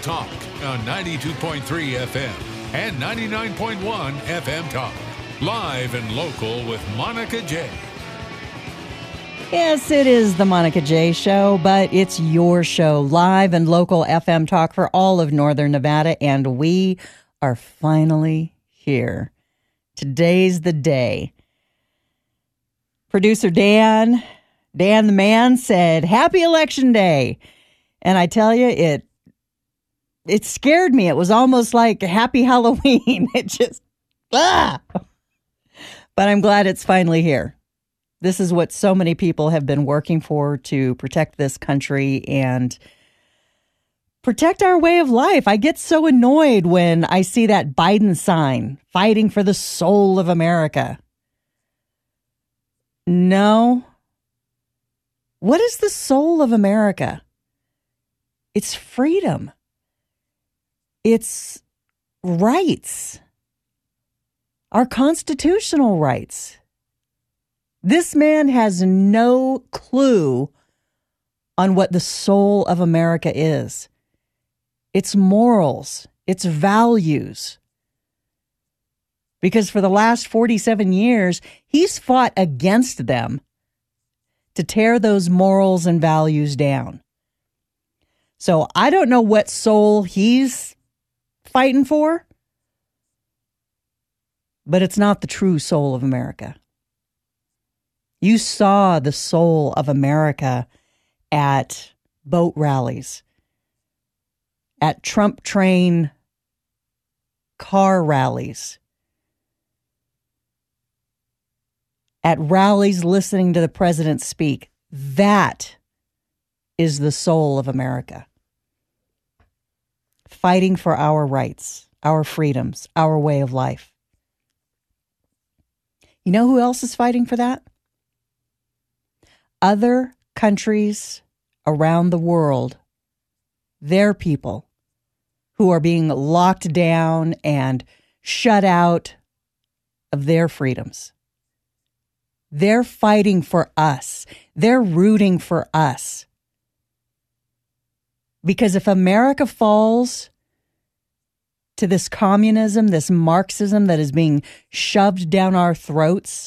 Talk on 92.3 FM and 99.1 FM Talk. Live and local with Monica J. Yes, it is the Monica J Show, but it's your show, live and local FM Talk for all of Northern Nevada, and we are finally here. Today's the day. Producer Dan the man said, "Happy Election Day." And I tell you, it scared me. It was almost like Happy Halloween. It just, But I'm glad it's finally here. This is what so many people have been working for, to protect this country and protect our way of life. I get so annoyed when I see that Biden sign, fighting for the soul of America. No. What is the soul of America? It's freedom. It's rights. Our constitutional rights. This man has no clue on what the soul of America is. Its morals, its values. Because for the last 47 years, he's fought against them to tear those morals and values down. So I don't know what soul he's fighting for, but it's not the true soul of America. You saw the soul of America at boat rallies, at Trump train car rallies, at rallies listening to the president speak. That is the soul of America. Fighting for our rights, our freedoms, our way of life. You know who else is fighting for that? Other countries around the world, their people who are being locked down and shut out of their freedoms. They're fighting for us. They're rooting for us. Because if America falls to this communism, this Marxism that is being shoved down our throats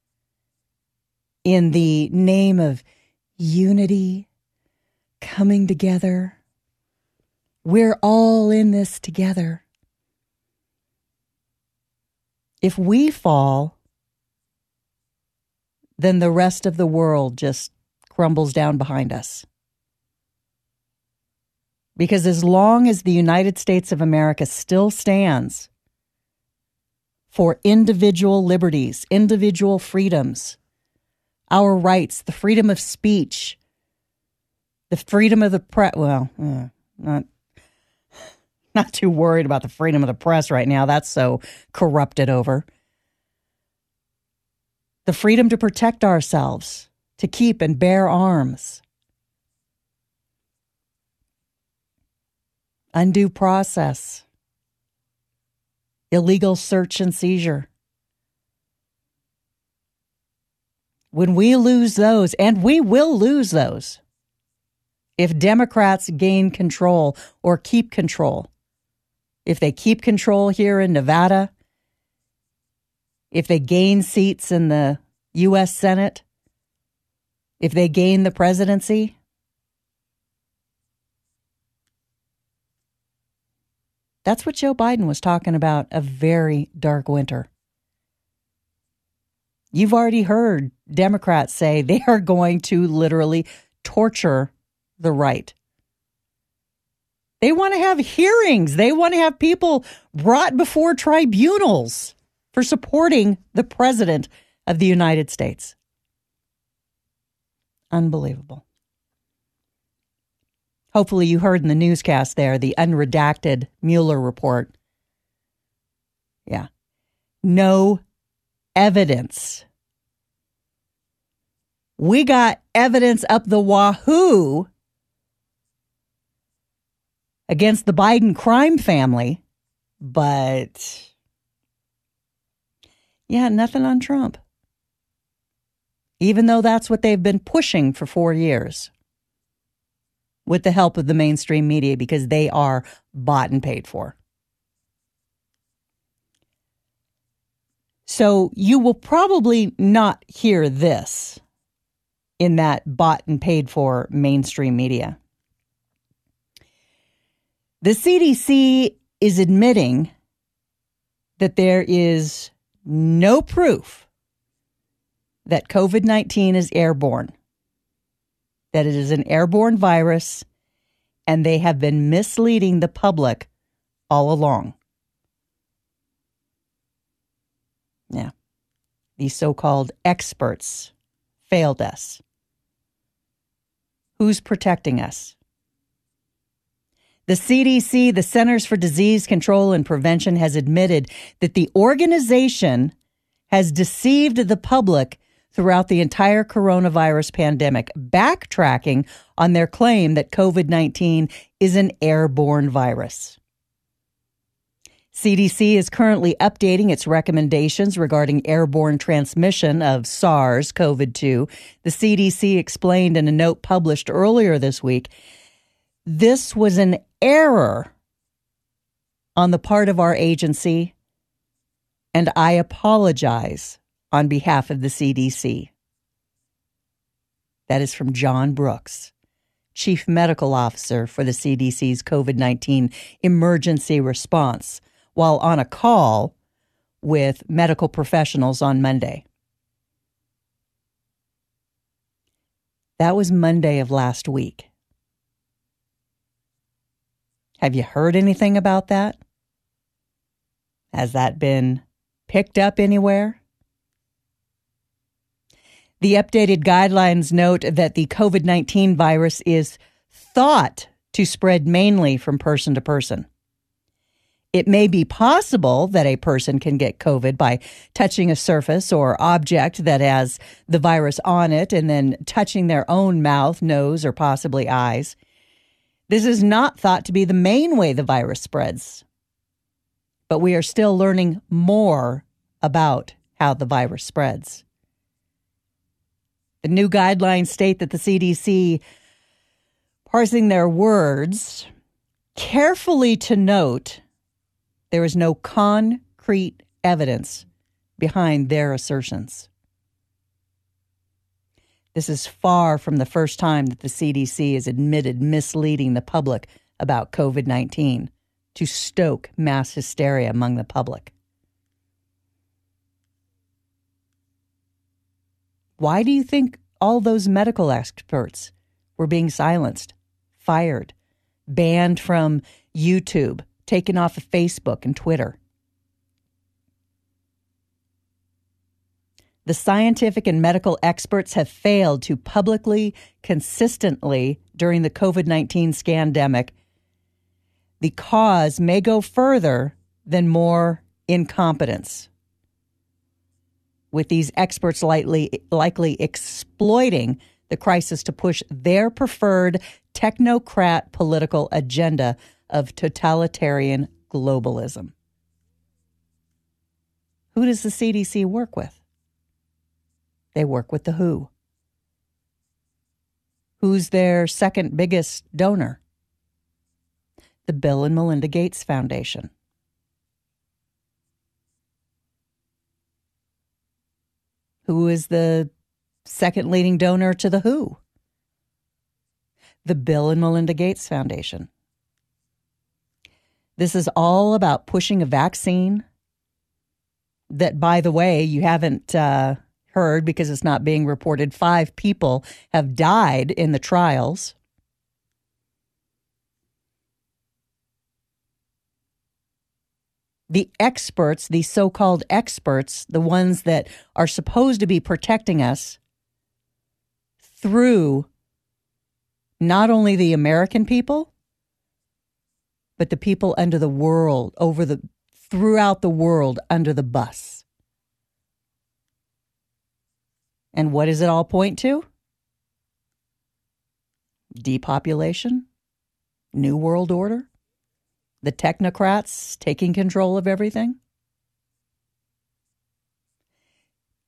in the name of unity, coming together, we're all in this together. If we fall, then the rest of the world just crumbles down behind us. Because as long as the United States of America still stands for individual liberties, individual freedoms, our rights, the freedom of speech, the freedom of the press, not too worried about the freedom of the press right now. That's so corrupted over. The freedom to protect ourselves, to keep and bear arms. Undue process. Illegal search and seizure. When we lose those, and we will lose those, if Democrats gain control or keep control, if they keep control here in Nevada, if they gain seats in the U.S. Senate, if they gain the presidency, that's what Joe Biden was talking about, a very dark winter. You've already heard Democrats say they are going to literally torture the right. They want to have hearings. They want to have people brought before tribunals for supporting the president of the United States. Unbelievable. Hopefully you heard in the newscast there, the unredacted Mueller report. Yeah. No evidence. We got evidence up the wahoo against the Biden crime family, but yeah, nothing on Trump. Even though that's what they've been pushing for 4 years. with the help of the mainstream media because they are bought and paid for. So you will probably not hear this in that bought and paid for mainstream media. The CDC is admitting that there is no proof that COVID-19 is airborne, that it is an airborne virus, and they have been misleading the public all along. Yeah, these so-called experts failed us. Who's protecting us? The CDC, the Centers for Disease Control and Prevention, has admitted that the organization has deceived the public throughout the entire coronavirus pandemic, backtracking on their claim that COVID-19 is an airborne virus. CDC is currently updating its recommendations regarding airborne transmission of SARS-CoV-2. The CDC explained in a note published earlier this week, this was an error on the part of our agency, and I apologize on behalf of the CDC. That is from John Brooks, Chief Medical Officer for the CDC's COVID-19 emergency response, while on a call with medical professionals on Monday. That was Monday of last week. Have you heard anything about that? Has that been picked up anywhere? The updated guidelines note that the COVID-19 virus is thought to spread mainly from person to person. It may be possible that a person can get COVID by touching a surface or object that has the virus on it and then touching their own mouth, nose, or possibly eyes. This is not thought to be the main way the virus spreads, but we are still learning more about how the virus spreads. The new guidelines state that the CDC, parsing their words, carefully to note there is no concrete evidence behind their assertions. This is far from the first time that the CDC has admitted misleading the public about COVID-19 to stoke mass hysteria among the public. Why do you think all those medical experts were being silenced, fired, banned from YouTube, taken off of Facebook and Twitter? The scientific and medical experts have failed to publicly, consistently, during the COVID-19 scandemic. The cause may go further than more incompetence, with these experts likely exploiting the crisis to push their preferred technocrat political agenda of totalitarian globalism. Who does the CDC work with? They work with the WHO. Who's their second biggest donor? The Bill and Melinda Gates Foundation. Who is the second leading donor to the WHO? The Bill and Melinda Gates Foundation. This is all about pushing a vaccine that, by the way, you haven't heard because it's not being reported. 5 people have died in the trials. The experts, the so-called experts, the ones that are supposed to be protecting us through not only the American people, but the people under the world, throughout the world under the bus. And what does it all point to? Depopulation, New World Order, the technocrats taking control of everything.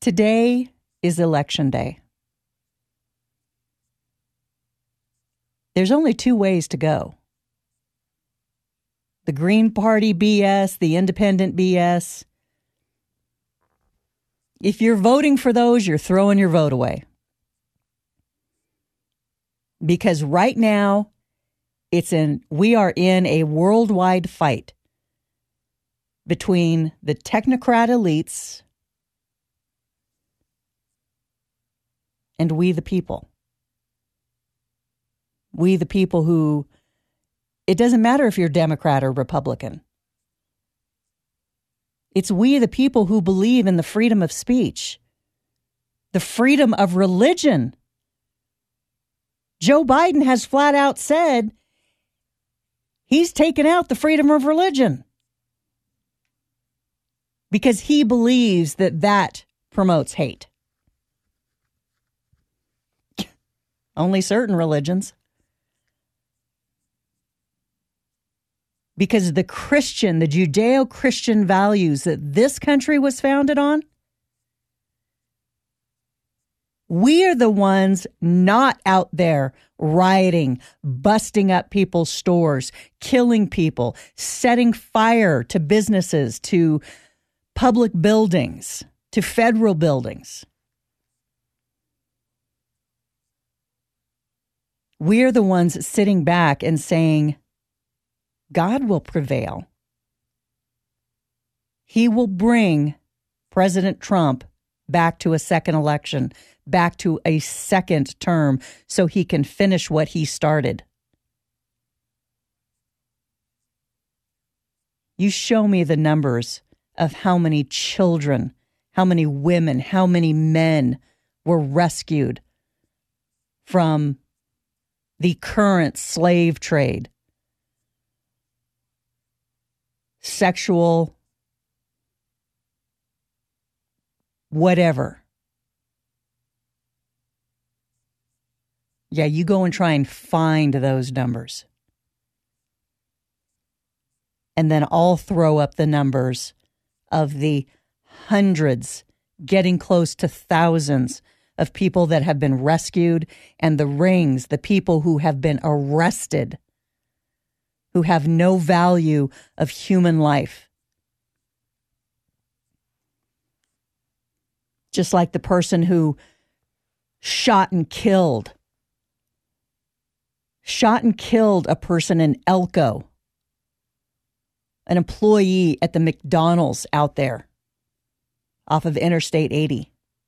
Today is Election Day. There's only two ways to go. The Green Party BS, the independent BS. If you're voting for those, you're throwing your vote away. Because right now, we are in a worldwide fight between the technocrat elites and we the people. We the people who, it doesn't matter if you're Democrat or Republican. It's we the people who believe in the freedom of speech, the freedom of religion. Joe Biden has flat out said he's taken out the freedom of religion because he believes that promotes hate. Only certain religions. Because the Judeo-Christian values that this country was founded on, we are the ones not out there rioting, busting up people's stores, killing people, setting fire to businesses, to public buildings, to federal buildings. We're the ones sitting back and saying, God will prevail. He will bring President Trump back to a second election, back to a second term, so he can finish what he started. You show me the numbers of how many children, how many women, how many men were rescued from the current slave trade. Sexual, whatever. Yeah, you go and try and find those numbers. And then I'll throw up the numbers of the hundreds, getting close to thousands of people that have been rescued, and the rings, the people who have been arrested, who have no value of human life. Just like the person who shot and killed a person in Elko, an employee at the McDonald's out there off of Interstate 80.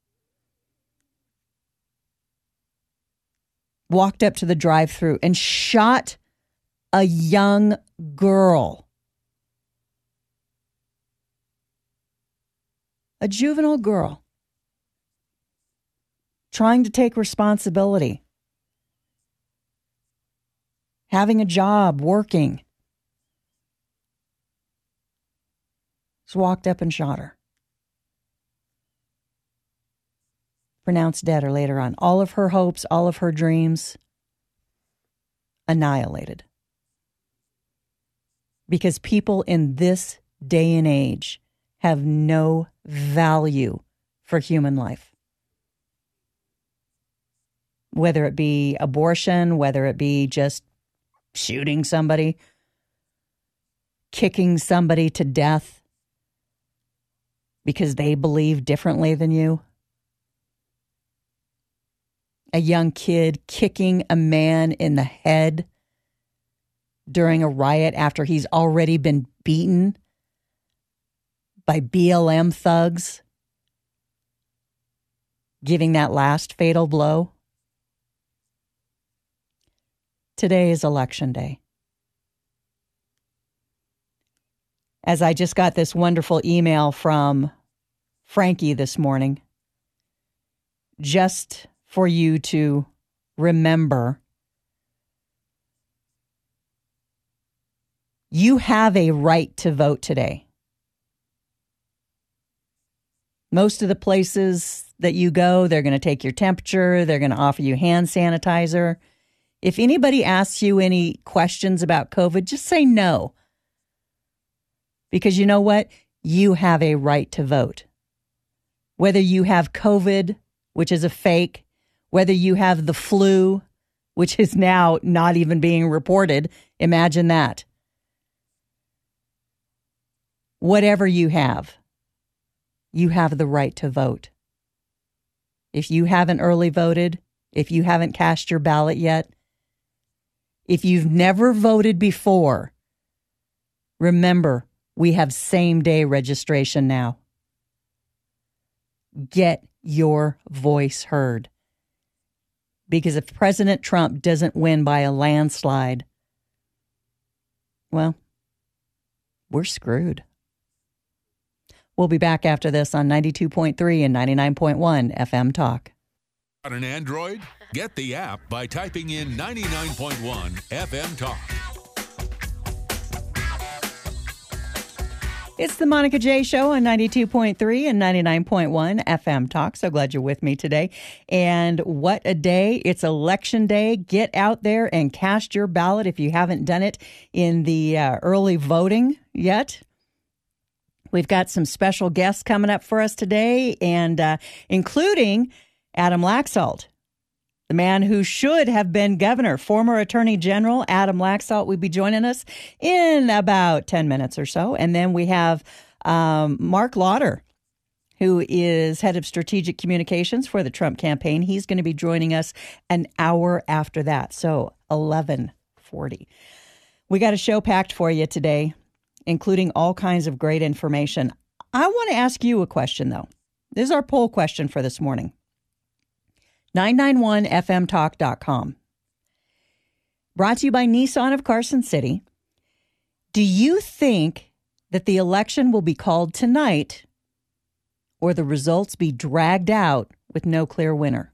Walked up to the drive-thru and shot a young girl. A juvenile girl. Trying to take responsibility. Having a job, working. Just walked up and shot her. Pronounced dead or later on. All of her hopes, all of her dreams, annihilated. Because people in this day and age have no value for human life. Whether it be abortion, whether it be just shooting somebody, kicking somebody to death because they believe differently than you. A young kid kicking a man in the head during a riot after he's already been beaten by BLM thugs, giving that last fatal blow. Today is election day. As I just got this wonderful email from Frankie this morning, just for you to remember, you have a right to vote today. Most of the places that you go, they're going to take your temperature. They're going to offer you hand sanitizer. If anybody asks you any questions about COVID, just say no. Because you know what? You have a right to vote. Whether you have COVID, which is a fake, whether you have the flu, which is now not even being reported. Imagine that. Whatever you have the right to vote. If you haven't early voted, if you haven't cast your ballot yet, if you've never voted before, remember, we have same-day registration now. Get your voice heard. Because if President Trump doesn't win by a landslide, well, we're screwed. We'll be back after this on 92.3 and 99.1 FM Talk. Got an Android? Get the app by typing in 99.1 FM Talk. It's the Monica J Show on 92.3 and 99.1 FM Talk. So glad you're with me today. And what a day. It's election day. Get out there and cast your ballot if you haven't done it in the early voting yet. We've got some special guests coming up for us today, and including Adam Laxalt, the man who should have been governor, former Attorney General Adam Laxalt will be joining us in about 10 minutes or so. And then we have Mark Lauder, who is head of strategic communications for the Trump campaign. He's going to be joining us an hour after that, so 11:40. We got a show packed for you today, including all kinds of great information. I want to ask you a question, though. This is our poll question for this morning. 991fmtalk.com. Brought to you by Nissan of Carson City. Do you think that the election will be called tonight or the results be dragged out with no clear winner?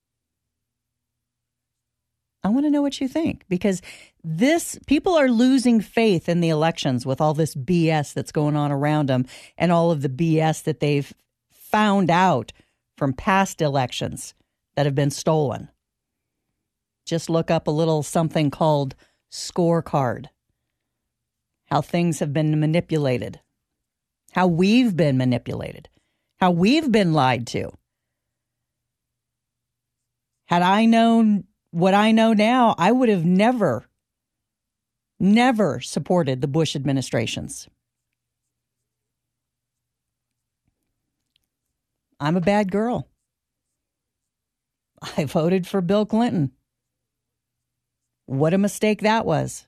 I want to know what you think, because people are losing faith in the elections with all this BS that's going on around them and all of the BS that they've found out from past elections that have been stolen. Just look up a little something called scorecard. How things have been manipulated. How we've been manipulated. How we've been lied to. Had I known what I know now, I would have never supported the Bush administrations. I'm a bad girl. I voted for Bill Clinton. What a mistake that was.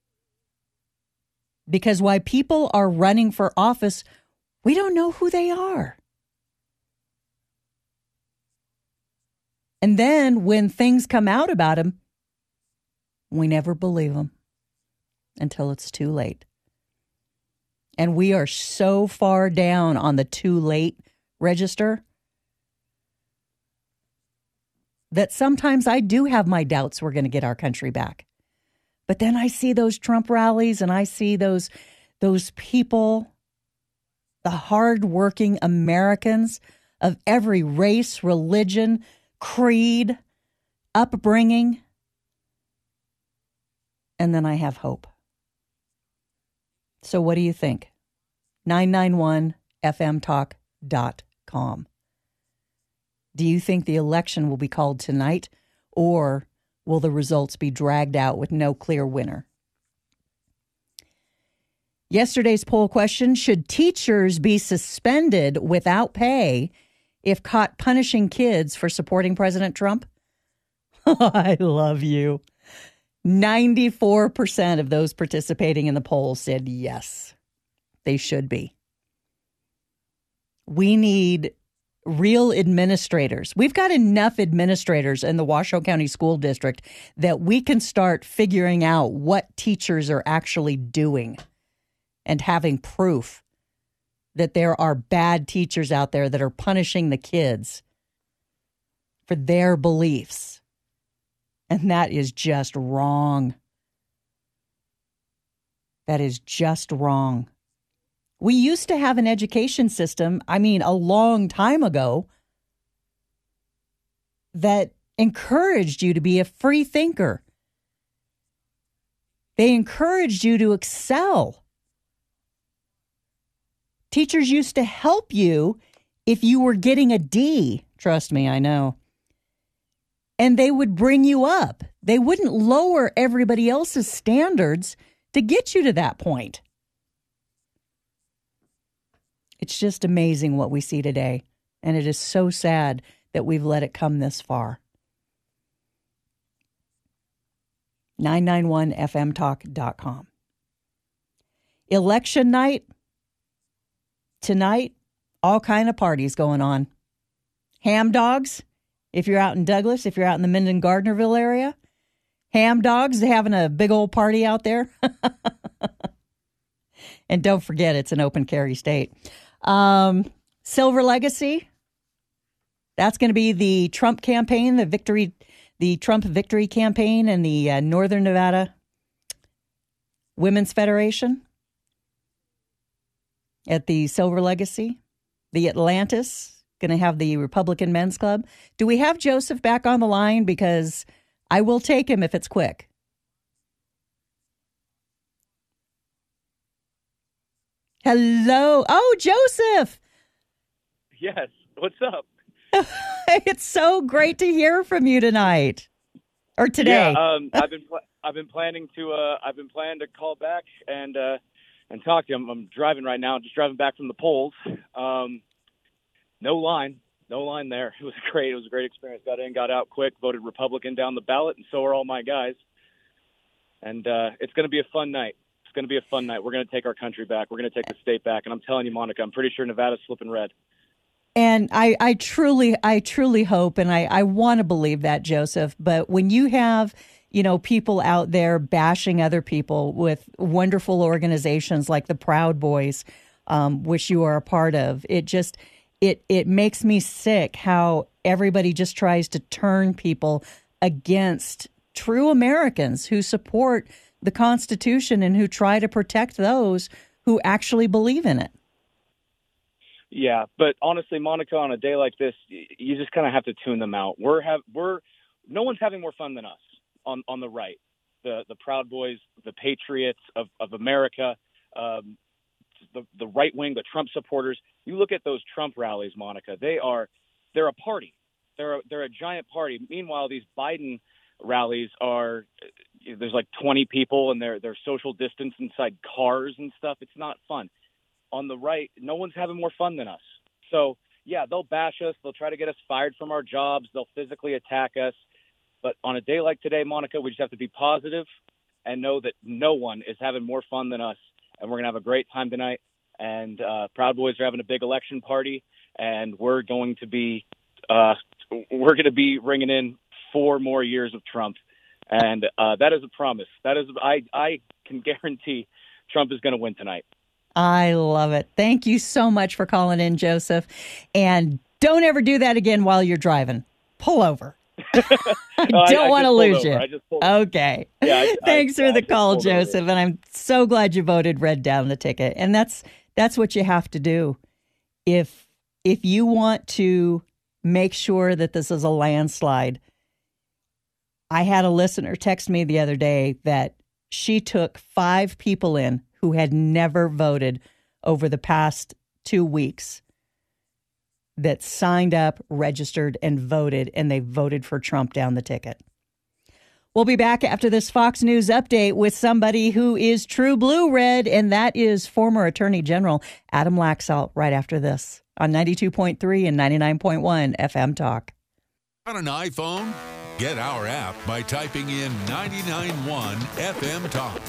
Because while people are running for office, we don't know who they are. And then when things come out about them, we never believe them until it's too late. And we are so far down on the too late register that sometimes I do have my doubts we're going to get our country back. But then I see those Trump rallies and I see those people, the hardworking Americans of every race, religion, creed, upbringing. And then I have hope. So what do you think? 991fmtalk.com. Do you think the election will be called tonight, or will the results be dragged out with no clear winner? Yesterday's poll question: should teachers be suspended without pay if caught punishing kids for supporting President Trump? I love you. 94% of those participating in the poll said yes, they should be. We need real administrators. We've got enough administrators in the Washoe County School District that we can start figuring out what teachers are actually doing and having proof that there are bad teachers out there that are punishing the kids for their beliefs. And that is just wrong. That is just wrong. We used to have an education system, a long time ago, that encouraged you to be a free thinker. They encouraged you to excel. Teachers used to help you if you were getting a D. Trust me, I know. and they would bring you up. They wouldn't lower everybody else's standards to get you to that point. It's just amazing what we see today, and it is so sad that we've let it come this far. 991fmtalk.com. Election night, tonight, all kind of parties going on. Ham dogs, if you're out in Douglas, if you're out in the Minden-Gardnerville area. Ham dogs, they're having a big old party out there. And don't forget, it's an open carry state. Silver Legacy, that's going to be the Trump campaign, the Trump victory campaign, and the Northern Nevada Women's Federation at the Silver Legacy. The Atlantis, going to have the Republican Men's Club. Do we have Joseph back on the line? Because I will take him if it's quick. Hello. Oh, Joseph. Yes. What's up? It's so great to hear from you tonight or today. Yeah, I've been planning to call back and talk to you. I'm driving right now, just driving back from the polls. No line there. It was great. It was a great experience. Got in, got out quick, voted Republican down the ballot, and so are all my guys. And it's going to be a fun night. It's going to be a fun night. We're going to take our country back. We're going to take the state back. And I'm telling you, Monica, I'm pretty sure Nevada's flipping red. And I truly hope, and I want to believe that, Joseph. But when you have, people out there bashing other people with wonderful organizations like the Proud Boys, which you are a part of, it makes me sick how everybody just tries to turn people against true Americans who support the Constitution and who try to protect those who actually believe in it. Yeah, but honestly, Monica, on a day like this, you just kind of have to tune them out. No one's having more fun than us on the right. The Proud Boys, the patriots of America, the right wing, the Trump supporters. You look at those Trump rallies, Monica. They're a party. They're a giant party. Meanwhile, these Biden rallies there's like 20 people and they're social distance inside cars and stuff. It's not fun. On the right, no one's having more fun than us. So, yeah, they'll bash us. They'll try to get us fired from our jobs. They'll physically attack us. But on a day like today, Monica, we just have to be positive and know that no one is having more fun than us. And we're going to have a great time tonight. And Proud Boys are having a big election party. And we're going to be ringing in 4 more years of Trump. And that is a promise. I can guarantee Trump is going to win tonight. I love it. Thank you so much for calling in, Joseph. And don't ever do that again while you're driving. Pull over. I don't want to lose you. Okay. Yeah, Thanks for the call, Joseph. And I'm so glad you voted red down the ticket. And that's what you have to do. If you want to make sure that this is a landslide. I had a listener text me the other day that she took 5 people in who had never voted over the past 2 weeks that signed up, registered, and voted, and they voted for Trump down the ticket. We'll be back after this Fox News update with somebody who is true blue red, and that is former Attorney General Adam Laxalt right after this on 92.3 and 99.1 FM Talk. On an iPhone? Get our app by typing in 99.1 FM Talk.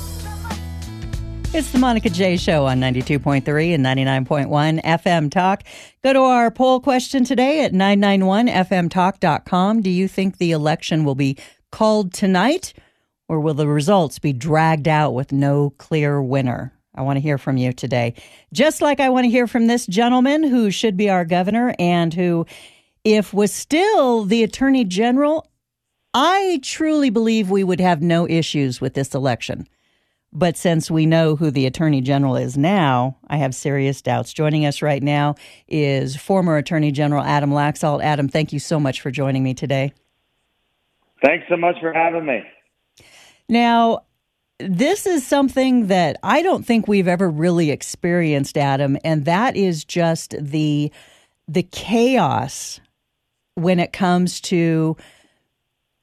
It's the Monica J Show on 92.3 and 99.1 FM Talk. Go to our poll question today at 991fmtalk.com. Do you think the election will be called tonight, or will the results be dragged out with no clear winner? I want to hear from you today. Just like I want to hear from this gentleman who should be our governor and who, if was still the attorney general, I truly believe we would have no issues with this election. But since we know who the attorney general is now, I have serious doubts. Joining us right now is former Attorney General Adam Laxalt. Adam, thank you so much for joining me today. Thanks so much for having me. Now, this is something that I don't think we've ever really experienced, Adam, and that is just the chaos when it comes to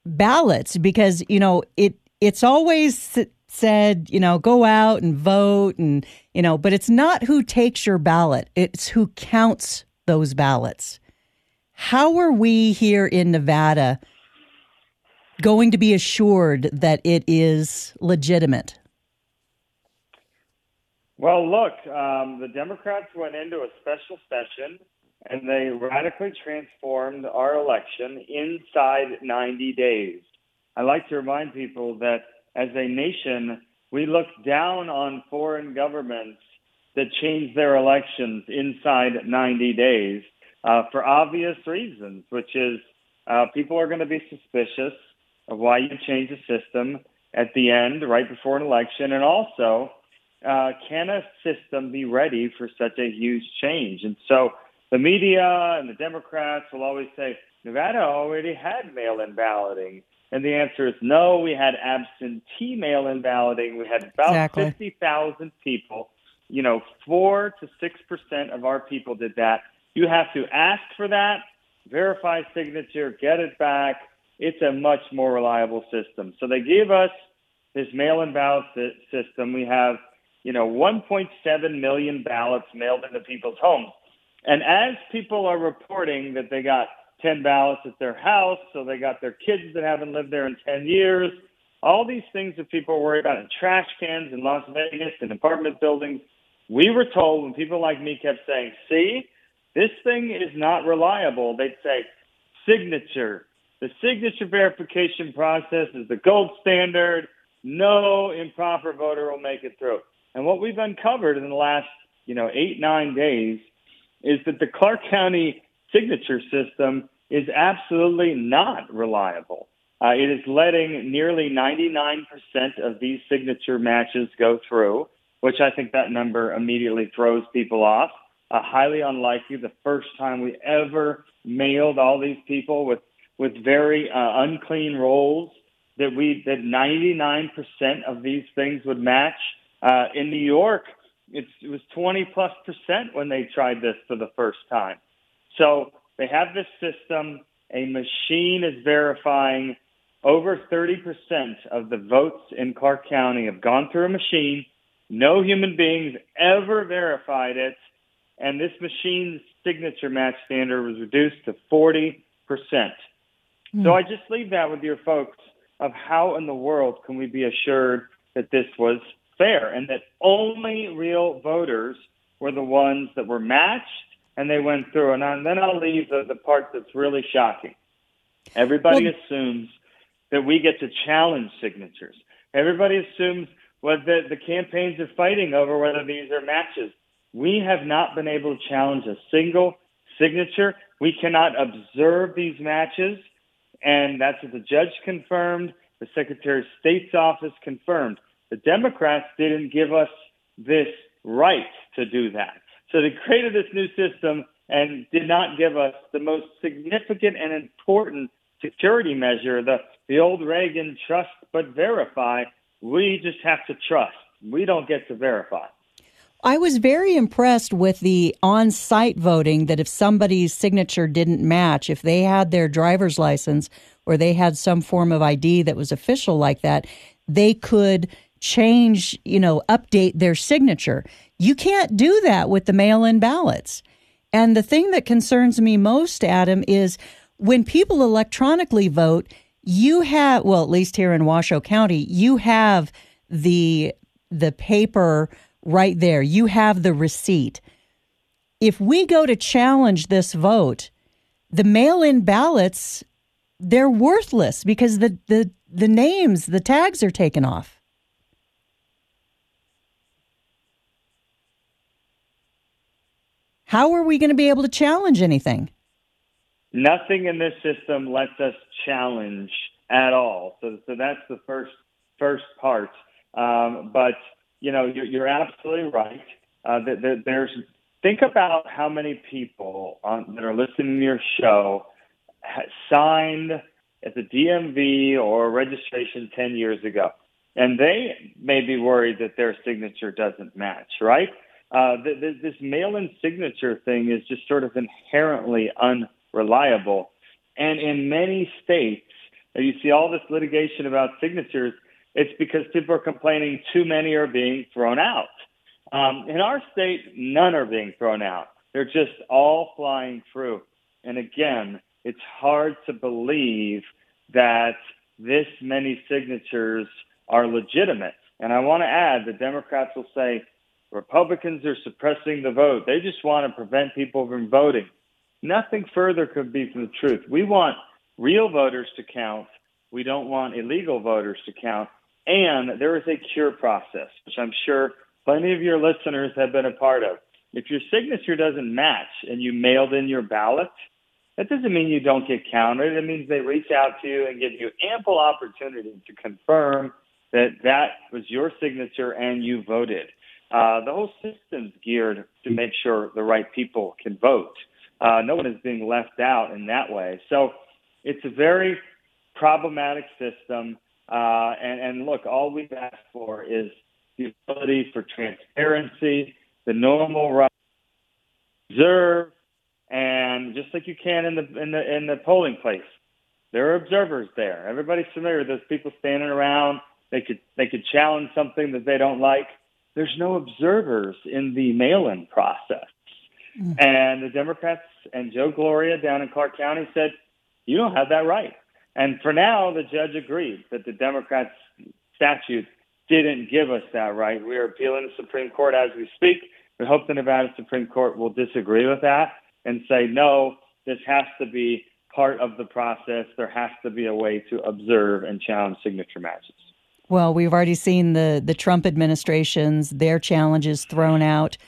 ballots because, it's always said, go out and vote and, but it's not who takes your ballot. It's who counts those ballots. How are we here in Nevada going to be assured that it is legitimate? Well, look, the Democrats went into a special session and they radically transformed our election inside 90 days. I like to remind people that as a nation, we look down on foreign governments that change their elections inside 90 days for obvious reasons, which is people are going to be suspicious of why you change the system at the end, right before an election, and also can a system be ready for such a huge change? And so the media and the Democrats will always say, Nevada already had mail-in balloting. And the answer is no, we had absentee mail-in balloting. We had about 50,000 people. 4 to 6% of our people did that. You have to ask for that, verify signature, get it back. It's a much more reliable system. So they gave us this mail-in ballot system. We have 1.7 million ballots mailed into people's homes. And as people are reporting that they got 10 ballots at their house, so they got their kids that haven't lived there in 10 years, all these things that people are worried about in trash cans in Las Vegas and apartment buildings, we were told when people like me kept saying, see, this thing is not reliable, they'd say, signature. The signature verification process is the gold standard. No improper voter will make it through. And what we've uncovered in the last, 8-9 days is that the Clark County signature system is absolutely not reliable. It is letting nearly 99% of these signature matches go through, which I think that number immediately throws people off. Highly unlikely the first time we ever mailed all these people with very unclean rolls that 99% of these things would match. In New York, it was 20+% when they tried this for the first time. So they have this system. A machine is verifying. Over 30% of the votes in Clark County have gone through a machine. No human beings ever verified it. And this machine's signature match standard was reduced to 40%. So I just leave that with your folks of how in the world can we be assured that this was fair and that only real voters were the ones that were matched and they went through. And then I'll leave the part that's really shocking. Everybody assumes that we get to challenge signatures. Everybody assumes the campaigns are fighting over whether these are matches. We have not been able to challenge a single signature. We cannot observe these matches. And that's what the judge confirmed. The Secretary of State's office confirmed. The Democrats didn't give us this right to do that. So they created this new system and did not give us the most significant and important security measure, the old Reagan trust but verify. We just have to trust. We don't get to verify. I was very impressed with the on-site voting, that if somebody's signature didn't match, if they had their driver's license or they had some form of ID that was official like that, they could change, update their signature. You can't do that with the mail-in ballots. And the thing that concerns me most, Adam, is when people electronically vote, you have, well, at least here in Washoe County, you have the paper right there. You have the receipt. If we go to challenge this vote, the mail-in ballots, they're worthless because the names, the tags are taken off. How are we going to be able to challenge anything? Nothing in this system lets us challenge at all. So that's the first part. But you're absolutely right. Think about how many people that are listening to your show signed at the DMV or registration 10 years ago, and they may be worried that their signature doesn't match, right? This mail-in signature thing is just sort of inherently unreliable. And in many states, you see all this litigation about signatures, it's because people are complaining too many are being thrown out. In our state, none are being thrown out. They're just all flying through. And again, it's hard to believe that this many signatures are legitimate. And I want to add, the Democrats will say Republicans are suppressing the vote. They just want to prevent people from voting. Nothing further could be from the truth. We want real voters to count. We don't want illegal voters to count. And there is a cure process, which I'm sure plenty of your listeners have been a part of. If your signature doesn't match and you mailed in your ballot, that doesn't mean you don't get counted. It means they reach out to you and give you ample opportunity to confirm that that was your signature and you voted. The whole system's geared to make sure the right people can vote. No one is being left out in that way. So it's a very problematic system. And look, all we've asked for is the ability for transparency, the normal right to observe, and just like you can in the polling place, there are observers there. Everybody's familiar with those people standing around. They could challenge something that they don't like. There's no observers in the mail-in process. Mm-hmm. And the Democrats and Joe Gloria down in Clark County said, you don't have that right. And for now, the judge agreed that the Democrats' statute didn't give us that right. We are appealing the Supreme Court as we speak. We hope the Nevada Supreme Court will disagree with that and say, no, this has to be part of the process. There has to be a way to observe and challenge signature matches. Well, we've already seen the Trump administration's, their challenges thrown out.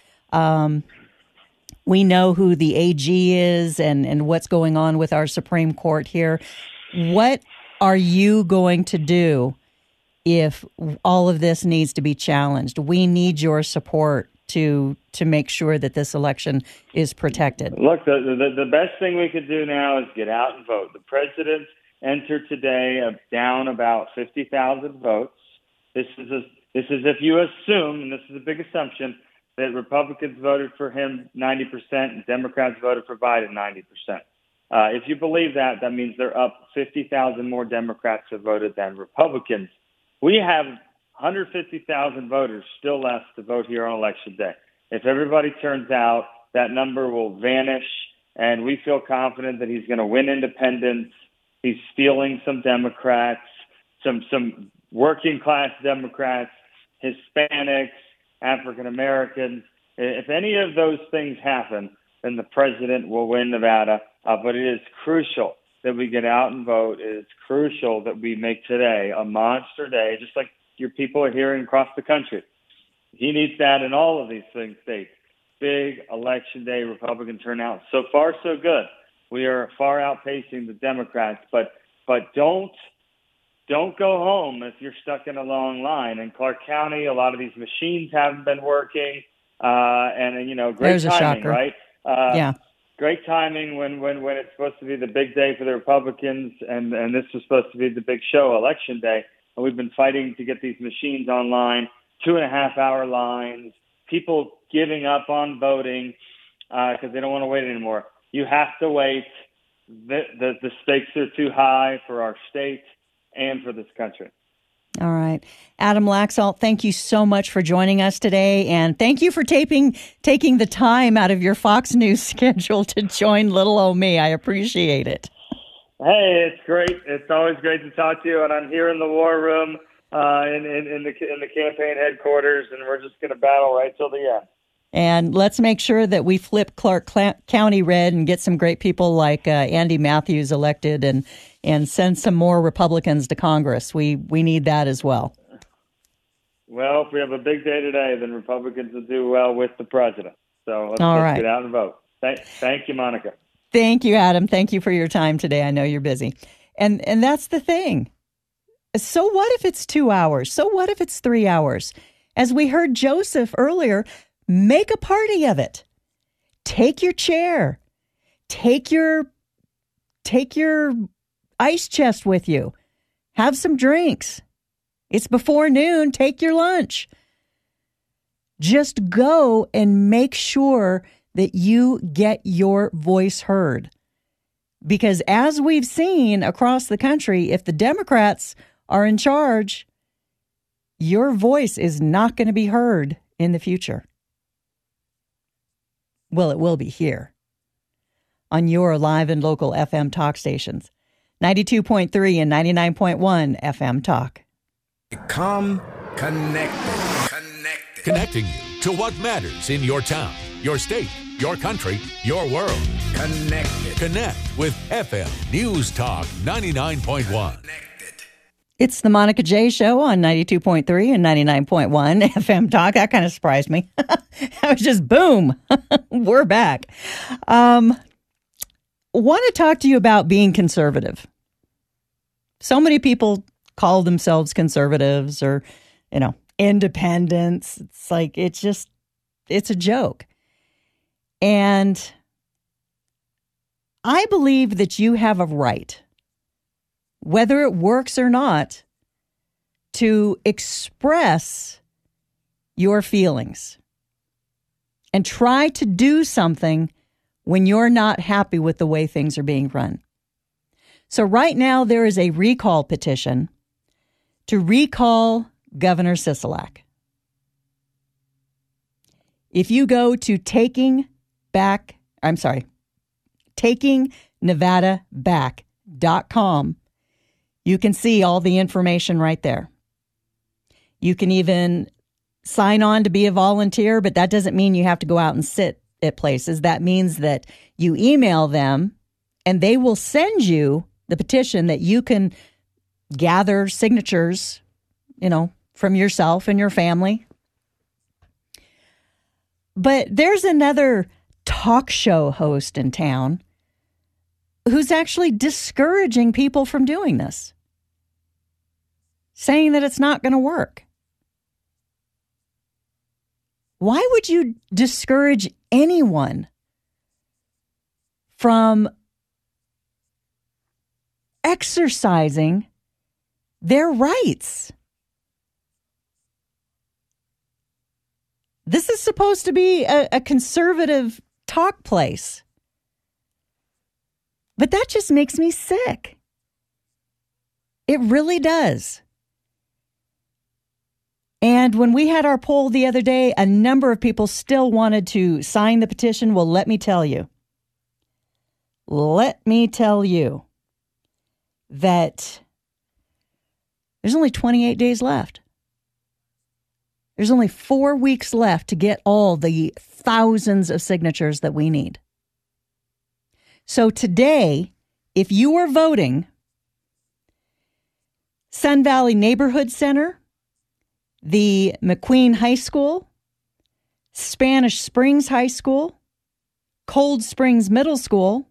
We know who the AG is and what's going on with our Supreme Court here. What are you going to do if all of this needs to be challenged? We need your support to make sure that this election is protected. Look, the best thing we could do now is get out and vote. The president entered today down about 50,000 votes. This is if you assume, and this is a big assumption, that Republicans voted for him 90% and Democrats voted for Biden 90%. If you believe that, that means they're up 50,000 more Democrats have voted than Republicans. We have 150,000 voters still left to vote here on Election Day. If everybody turns out, that number will vanish, and we feel confident that he's going to win independents. He's stealing some Democrats, some working-class Democrats, Hispanics, African Americans. If any of those things happen, then the president will win Nevada. But it is crucial that we get out and vote. It is crucial that we make today a monster day, just like your people are hearing across the country. He needs that in all of these swing states. Big Election Day Republican turnout. So far, so good. We are far outpacing the Democrats, but don't go home if you're stuck in a long line. In Clark County, a lot of these machines haven't been working, and great There's timing, right? Yeah. Great timing when it's supposed to be the big day for the Republicans, and this was supposed to be the big show, Election Day. And we've been fighting to get these machines online, 2.5-hour lines, people giving up on voting because they don't want to wait anymore. You have to wait. The stakes are too high for our state and for this country. All right. Adam Laxalt, thank you so much for joining us today. And thank you for taking the time out of your Fox News schedule to join little old me. I appreciate it. Hey, it's great. It's always great to talk to you. And I'm here in the war room in the campaign headquarters, and we're just going to battle right till the end. And let's make sure that we flip Clark County red and get some great people like Andy Matthews elected and send some more Republicans to Congress. We need that as well. Well, if we have a big day today, then Republicans will do well with the president. So let's get out and vote. Thank you, Monica. Thank you, Adam. Thank you for your time today. I know you're busy. And that's the thing. So what if it's 2 hours? So what if it's 3 hours? As we heard Joseph earlier, make a party of it. Take your chair. Take your ice chest with you. Have some drinks. It's before noon. Take your lunch. Just go and make sure that you get your voice heard. Because as we've seen across the country, if the Democrats are in charge, your voice is not going to be heard in the future. Well, it will be here on your live and local FM talk stations. 92.3 and 99.1 FM Talk. Become connected. Connecting you to what matters in your town, your state, your country, your world. Connected. Connect with FM News Talk 99.1. It's the Monica J Show on 92.3 and 99.1 FM Talk. That kind of surprised me. I was just, boom, we're back. Want to talk to you about being conservative. So many people call themselves conservatives or, independents. It's like, it's a joke. And I believe that you have a right, whether it works or not, to express your feelings and try to do something when you're not happy with the way things are being run. So right now there is a recall petition to recall Governor Sisolak. If you go to takingnevadaback.com, you can see all the information right there. You can even sign on to be a volunteer, but that doesn't mean you have to go out and sit at places. That means that you email them and they will send you the petition that you can gather signatures, from yourself and your family. But there's another talk show host in town who's actually discouraging people from doing this, saying that it's not going to work. Why would you discourage anyone from exercising their rights? This is supposed to be a conservative talk place. But that just makes me sick. It really does. And when we had our poll the other day, a number of people still wanted to sign the petition. Well, let me tell you that there's only 28 days left. There's only 4 weeks left to get all the thousands of signatures that we need. So today, if you are voting, Sun Valley Neighborhood Center, the McQueen High School, Spanish Springs High School, Cold Springs Middle School,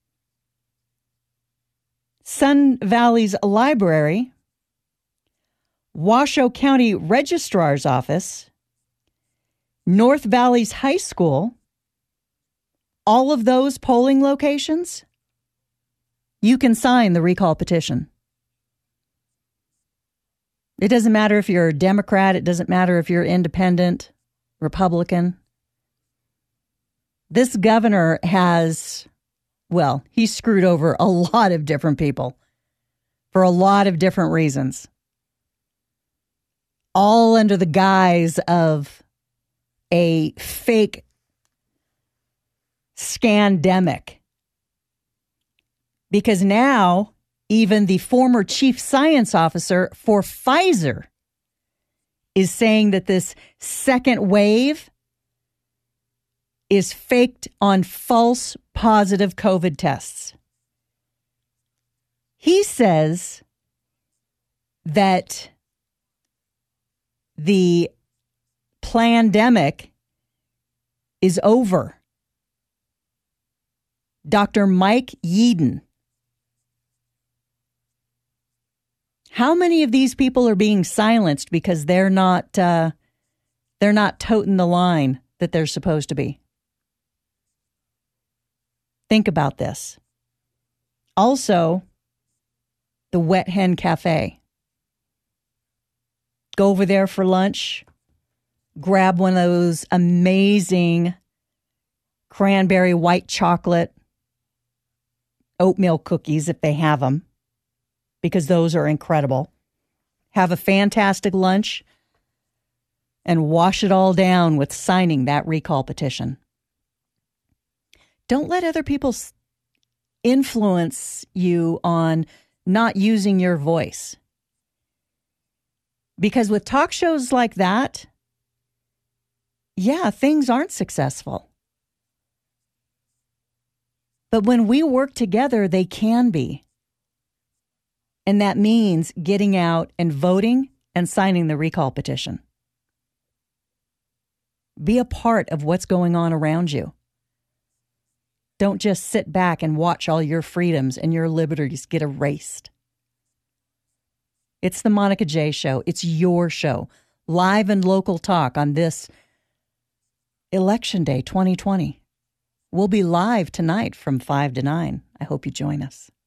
Sun Valley's Library, Washoe County Registrar's Office, North Valley's High School, all of those polling locations, you can sign the recall petition. It doesn't matter if you're a Democrat. It doesn't matter if you're independent, Republican. This governor he screwed over a lot of different people for a lot of different reasons, all under the guise of a fake scandemic. Because now even the former chief science officer for Pfizer is saying that this second wave is faked on false positive COVID tests. He says that the plandemic is over. Dr. Mike Yeadon. How many of these people are being silenced because they're not toting the line that they're supposed to be? Think about this. Also, the Wet Hen Cafe. Go over there for lunch. Grab one of those amazing cranberry white chocolate oatmeal cookies if they have them, because those are incredible. Have a fantastic lunch and wash it all down with signing that recall petition. Don't let other people influence you on not using your voice. Because with talk shows like that, yeah, things aren't successful. But when we work together, they can be. And that means getting out and voting and signing the recall petition. Be a part of what's going on around you. Don't just sit back and watch all your freedoms and your liberties get erased. It's the Monica J. Show. It's your show. Live and local talk on this Election Day 2020. We'll be live tonight from 5 to 9. I hope you join us.